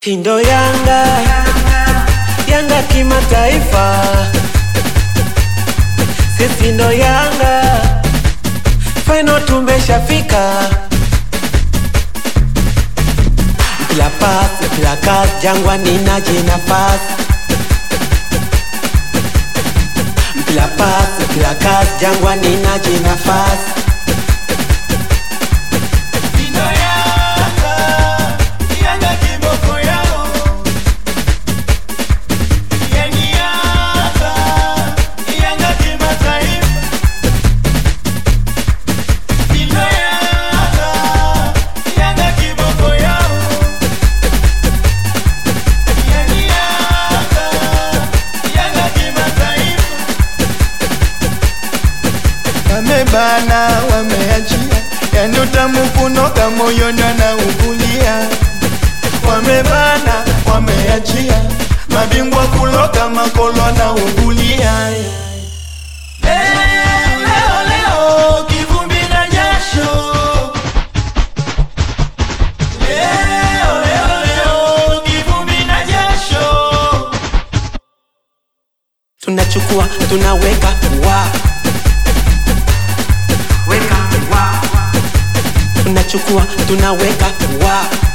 Kindo Yanga, Yanga kimataifa. Sisi ndo Yanga, final tumeshafika. Mpila pass, mpila kazi, Jangwani naje nafasi. Mpila pass, mpila kazi, Jangwani naje nafasi. Wamebana, wameachia, yani utamu kunoka moyoni wanaugulia. Wamebana, wameachia, mabingwa kuloka makolo wanaugulia. Leo, kivumbi na jasho. Leo, kivumbi na jasho. Tunachukua, tunaweka, tunachukua, tunaweka,